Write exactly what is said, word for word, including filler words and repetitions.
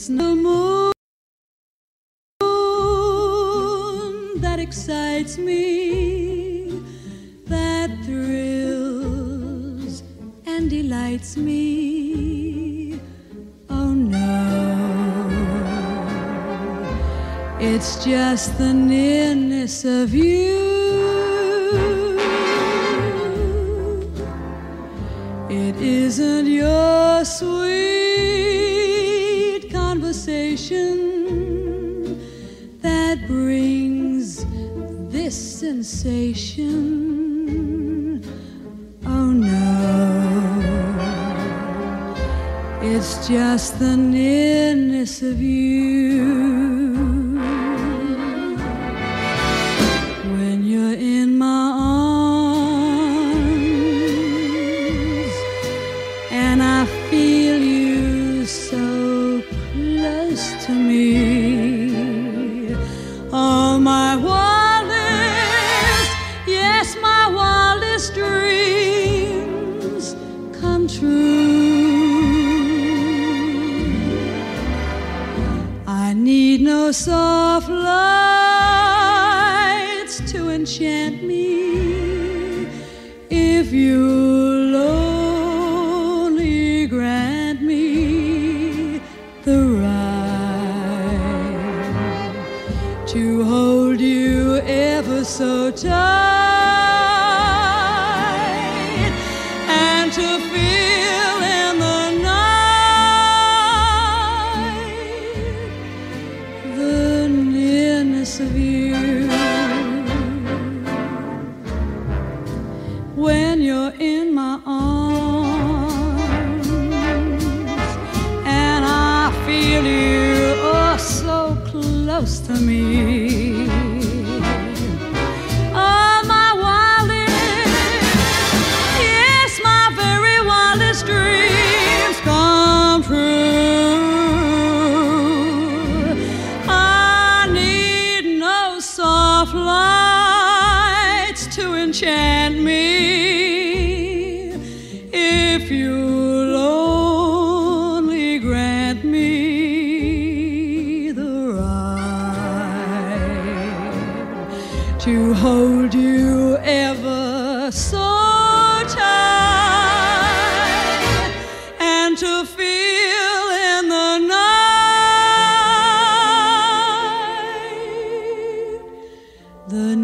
It's no moon that excites me, that thrills and delights me. Oh no, it's just the nearness of you. It isn't your sweet conversation that brings this sensation. Oh no, it's just the nearness of you. When you're in my arms and I feel you so close to me, all my wildest, yes, my wildest dreams come true. I need no soft lights to enchant me. If you'll only grant me the right to hold you ever so tight and to feel in the night the nearness of you. When you're in my arms and I feel you oh so close to me, all my wildest, yes, my very wildest dreams come true. I need no soft lights to enchant me. If you'll only grant me the right to hold you ever so tight and to feel in the night the